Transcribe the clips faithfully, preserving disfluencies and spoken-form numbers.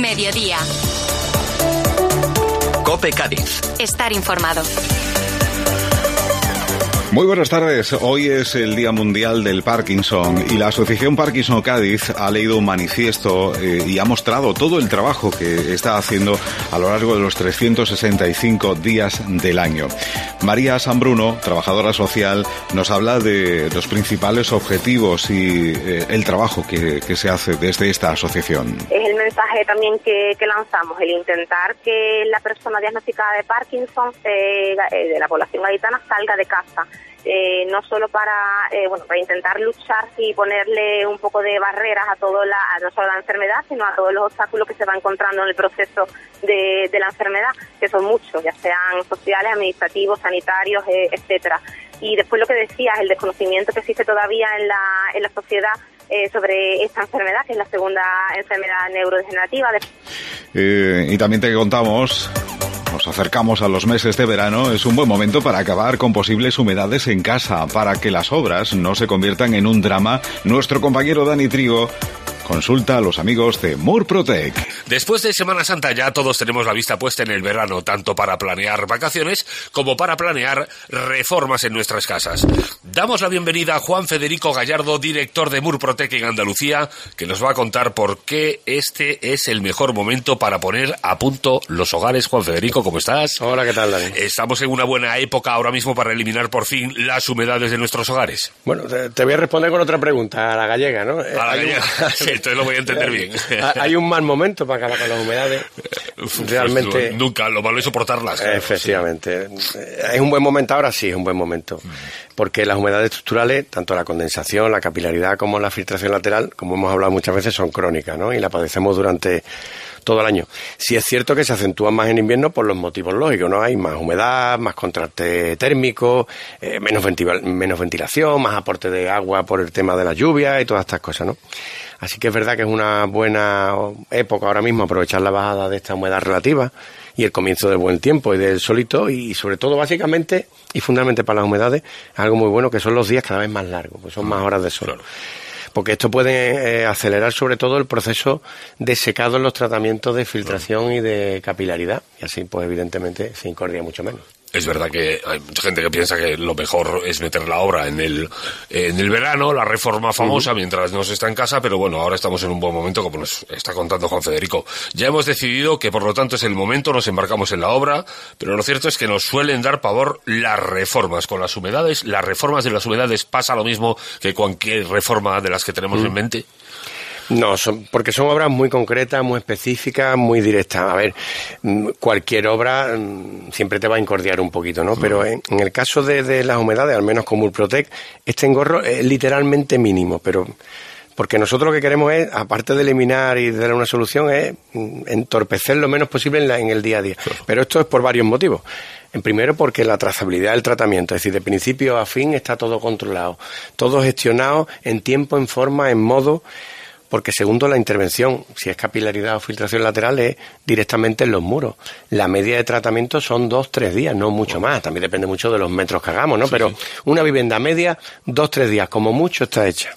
mediodía. COPE Cádiz. Estar informado. Muy buenas tardes. Hoy es el Día Mundial del Parkinson y la Asociación Parkinson Cádiz ha leído un manifiesto eh, y ha mostrado todo el trabajo que está haciendo a lo largo de los trescientos sesenta y cinco días del año. María Sanbruno, trabajadora social, nos habla de los principales objetivos y eh, el trabajo que, que se hace desde esta asociación. Es el mensaje también que, que lanzamos, el intentar que la persona diagnosticada de Parkinson eh, de la población gaditana salga de casa. Eh, no solo para eh, bueno para intentar luchar y ponerle un poco de barreras a todo la a no solo la enfermedad, sino a todos los obstáculos que se va encontrando en el proceso de, de la enfermedad, que son muchos, ya sean sociales, administrativos, sanitarios, eh, etcétera. Y después lo que decías, el desconocimiento que existe todavía en la en la sociedad eh, sobre esta enfermedad, que es la segunda enfermedad neurodegenerativa. Eh, y también te contamos. Nos acercamos a los meses de verano, es un buen momento para acabar con posibles humedades en casa, para que las obras no se conviertan en un drama. Nuestro compañero Dani Trigo consulta a los amigos de Murprotec. Después de Semana Santa ya todos tenemos la vista puesta en el verano, tanto para planear vacaciones como para planear reformas en nuestras casas. Damos la bienvenida a Juan Federico Gallardo, director de Murprotec en Andalucía, que nos va a contar por qué este es el mejor momento para poner a punto los hogares. Juan Federico, ¿cómo estás? Hola, ¿qué tal, Dani? ¿Estamos en una buena época ahora mismo para eliminar por fin las humedades de nuestros hogares? Bueno, te, te voy a responder con otra pregunta, a la gallega, ¿no? A la hay gallega, un... sí, entonces lo voy a entender bien. Hay un mal momento para acabar con las humedades. Realmente... Pues, nunca, lo malo es soportarlas. Claro, efectivamente. Sí. Es un buen momento ahora, sí, es un buen momento. Porque las humedades estructurales, tanto la condensación, la capilaridad como la filtración lateral, como hemos hablado muchas veces, son crónicas, ¿no? Y la padecemos durante todo el año. Sí es cierto que se acentúan más en invierno por los motivos lógicos, ¿no? Hay más humedad, más contraste térmico, eh, menos, ventil- menos ventilación, más aporte de agua por el tema de la lluvia y todas estas cosas, ¿no? Así que es verdad que es una buena época ahora mismo aprovechar la bajada de esta humedad relativa y el comienzo del buen tiempo y del solito, y sobre todo básicamente y fundamentalmente para las humedades algo muy bueno, que son los días cada vez más largos, pues son más horas de sol. Claro. Porque esto puede eh, acelerar sobre todo el proceso de secado en los tratamientos de filtración claro. y de capilaridad, y así pues evidentemente se incordia mucho menos. Es verdad que hay mucha gente que piensa que lo mejor es meter la obra en el en el verano, la reforma famosa, uh-huh. mientras no se está en casa, pero bueno, ahora estamos en un buen momento, como nos está contando Juan Federico. Ya hemos decidido que por lo tanto es el momento, nos embarcamos en la obra, pero lo cierto es que nos suelen dar pavor las reformas con las humedades. Las reformas de las humedades pasa lo mismo que cualquier reforma de las que tenemos uh-huh. en mente. No, son, porque son obras muy concretas, muy específicas, muy directas. A ver, cualquier obra siempre te va a incordiar un poquito, ¿no? Pero en, en el caso de, de las humedades, al menos con Murprotec, este engorro es literalmente mínimo, pero porque nosotros lo que queremos es, aparte de eliminar y de dar una solución, es entorpecer lo menos posible en, la, en el día a día. Pero esto es por varios motivos. En primero, porque la trazabilidad del tratamiento, es decir, de principio a fin está todo controlado, todo gestionado en tiempo, en forma, en modo... Porque segundo, la intervención, si es capilaridad o filtración lateral, es directamente en los muros. La media de tratamiento son dos, tres días, no mucho más. También depende mucho de los metros que hagamos, ¿no? Sí, Pero sí. una vivienda media, dos, tres días, como mucho está hecha.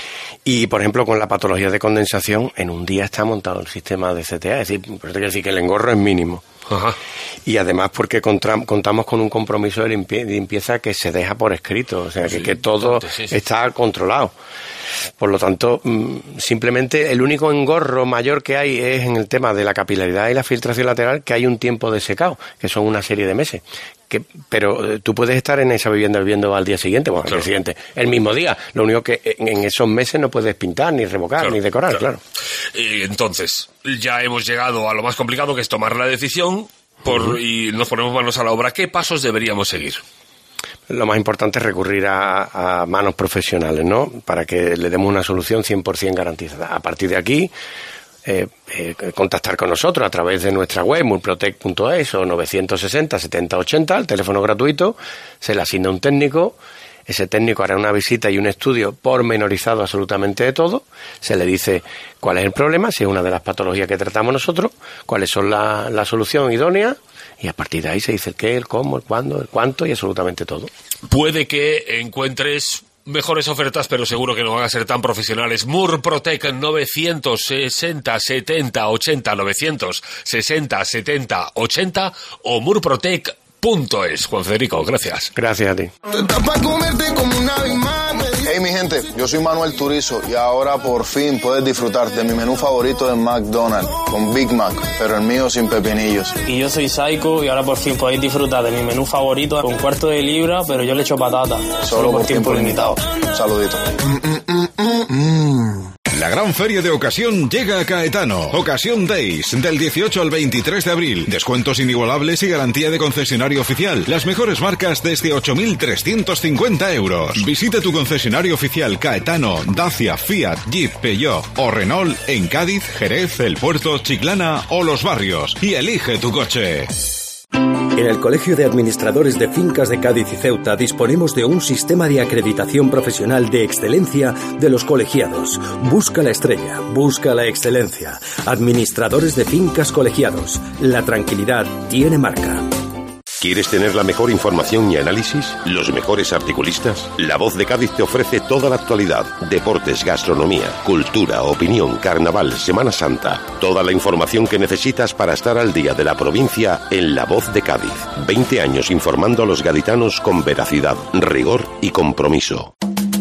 Y, por ejemplo, con la patología de condensación, en un día está montado el sistema de C T A. Es decir, pero te quiero decir que el engorro es mínimo. Ajá. Y además porque contra, contamos con un compromiso de, limpi- de limpieza que se deja por escrito. O sea, que, sí, que todo sí, sí. está controlado. Por lo tanto, simplemente el único engorro mayor que hay es en el tema de la capilaridad y la filtración lateral, que hay un tiempo de secado, que son una serie de meses. Que, pero tú puedes estar en esa vivienda viviendo al día siguiente, bueno, claro. al día siguiente, el mismo día. Lo único que en, en esos meses no puedes pintar, ni revocar, claro, ni decorar, claro. claro. Y entonces, ya hemos llegado a lo más complicado, que es tomar la decisión por, uh-huh. y nos ponemos manos a la obra. ¿Qué pasos deberíamos seguir? Lo más importante es recurrir a, a manos profesionales, ¿no? Para que le demos una solución cien por ciento garantizada. A partir de aquí, eh, eh, contactar con nosotros a través de nuestra web, murprotec punto es o nueve sesenta, setenta, ochenta, el teléfono gratuito, se le asigna un técnico. Ese técnico hará una visita y un estudio pormenorizado absolutamente de todo. Se le dice cuál es el problema, si es una de las patologías que tratamos nosotros, cuáles son la, la solución idónea, y a partir de ahí se dice el qué, el cómo, el cuándo, el cuánto y absolutamente todo. Puede que encuentres mejores ofertas, pero seguro que no van a ser tan profesionales. Murprotec novecientos sesenta setenta ochenta novecientos sesenta setenta ochenta o murprotec punto es. Juan Federico, gracias. Gracias a ti. Hey mi gente, yo soy Manuel Turizo y ahora por fin puedes disfrutar de mi menú favorito de McDonald's con Big Mac, pero el mío sin pepinillos. Y yo soy Saiko y ahora por fin podéis disfrutar de mi menú favorito con cuarto de libra, pero yo le echo patata. Solo, Solo por tiempo limitado. Un saludito. La gran feria de ocasión llega a Caetano. Ocasión Days, del dieciocho al veintitrés de abril. Descuentos inigualables y garantía de concesionario oficial. Las mejores marcas desde ocho mil trescientos cincuenta euros. Visita tu concesionario oficial Caetano, Dacia, Fiat, Jeep, Peugeot o Renault en Cádiz, Jerez, El Puerto, Chiclana o Los Barrios y elige tu coche. En el Colegio de Administradores de Fincas de Cádiz y Ceuta disponemos de un sistema de acreditación profesional de excelencia de los colegiados. Busca la estrella, busca la excelencia. Administradores de Fincas Colegiados. La tranquilidad tiene marca. ¿Quieres tener la mejor información y análisis? ¿Los mejores articulistas? La Voz de Cádiz te ofrece toda la actualidad. Deportes, gastronomía, cultura, opinión, carnaval, Semana Santa. Toda la información que necesitas para estar al día de la provincia en La Voz de Cádiz. veinte años informando a los gaditanos con veracidad, rigor y compromiso.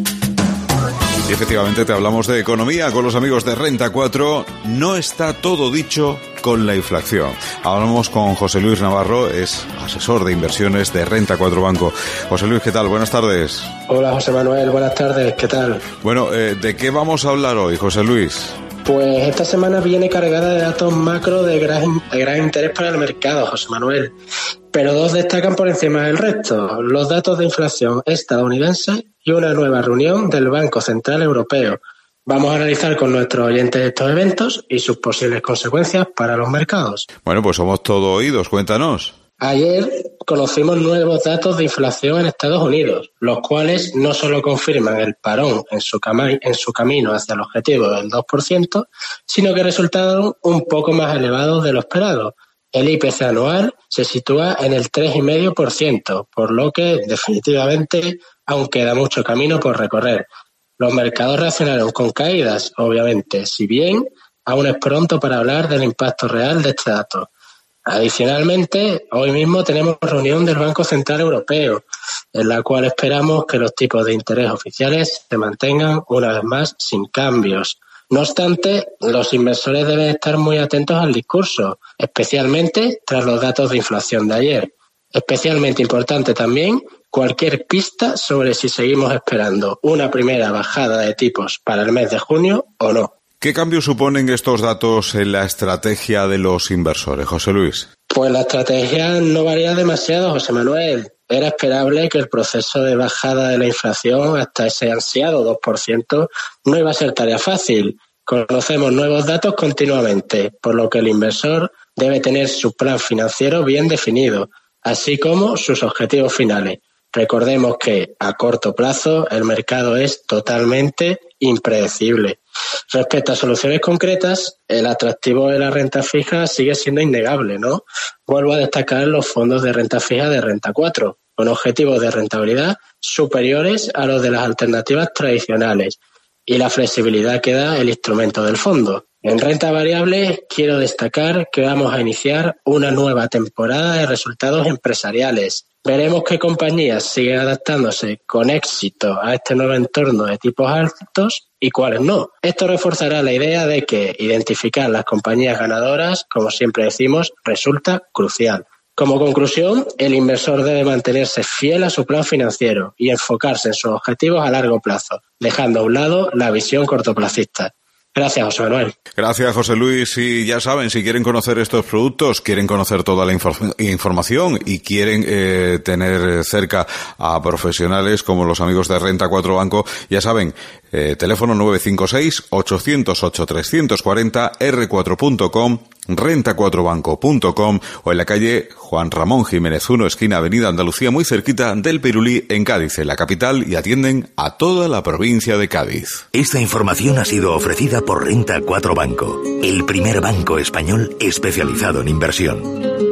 Y efectivamente te hablamos de economía con los amigos de Renta cuatro. No está todo dicho con la inflación. Hablamos con José Luis Navarro, es asesor de inversiones de Renta cuatro Banco. José Luis, ¿qué tal? Buenas tardes. Hola, José Manuel, buenas tardes, ¿qué tal? Bueno, eh, ¿de qué vamos a hablar hoy, José Luis? Pues esta semana viene cargada de datos macro de gran, de gran interés para el mercado, José Manuel. Pero dos destacan por encima del resto: los datos de inflación estadounidense y una nueva reunión del Banco Central Europeo. Vamos a analizar con nuestros oyentes estos eventos y sus posibles consecuencias para los mercados. Bueno, pues somos todo oídos, cuéntanos. Ayer conocimos nuevos datos de inflación en Estados Unidos, los cuales no solo confirman el parón en su, cam- en su camino hacia el objetivo del dos por ciento, sino que resultaron un poco más elevados de lo esperado. El I P C anual se sitúa en el tres coma cinco por ciento, por lo que definitivamente aún queda mucho camino por recorrer. Los mercados reaccionaron con caídas, obviamente, si bien aún es pronto para hablar del impacto real de este dato. Adicionalmente, hoy mismo tenemos reunión del Banco Central Europeo, en la cual esperamos que los tipos de interés oficiales se mantengan una vez más sin cambios. No obstante, los inversores deben estar muy atentos al discurso, especialmente tras los datos de inflación de ayer. Especialmente importante también cualquier pista sobre si seguimos esperando una primera bajada de tipos para el mes de junio o no. ¿Qué cambios suponen estos datos en la estrategia de los inversores, José Luis? Pues la estrategia no varía demasiado, José Manuel. Era esperable que el proceso de bajada de la inflación hasta ese ansiado dos por ciento no iba a ser tarea fácil. Conocemos nuevos datos continuamente, por lo que el inversor debe tener su plan financiero bien definido, así como sus objetivos finales. Recordemos que a corto plazo el mercado es totalmente impredecible. Respecto a soluciones concretas, el atractivo de la renta fija sigue siendo innegable, ¿no? Vuelvo a destacar los fondos de renta fija de Renta cuatro, con objetivos de rentabilidad superiores a los de las alternativas tradicionales y la flexibilidad que da el instrumento del fondo. En renta variable quiero destacar que vamos a iniciar una nueva temporada de resultados empresariales. Veremos qué compañías siguen adaptándose con éxito a este nuevo entorno de tipos altos y cuáles no. Esto reforzará la idea de que identificar las compañías ganadoras, como siempre decimos, resulta crucial. Como conclusión, el inversor debe mantenerse fiel a su plan financiero y enfocarse en sus objetivos a largo plazo, dejando a un lado la visión cortoplacista. Gracias, José Manuel. Gracias, José Luis. Y ya saben, si quieren conocer estos productos, quieren conocer toda la infor- información y quieren eh, tener cerca a profesionales como los amigos de Renta cuatro Banco, ya saben, eh, teléfono nueve cinco seis, ocho cero ocho, tres cuatro cero, erre cuatro punto com, renta cuatro banco punto com o en la calle Juan Ramón Jiménez uno, esquina Avenida Andalucía, muy cerquita del Pirulí, en Cádiz, en la capital, y atienden a toda la provincia de Cádiz. Esta información ha sido ofrecida por Renta cuatro Banco, el primer banco español especializado en inversión.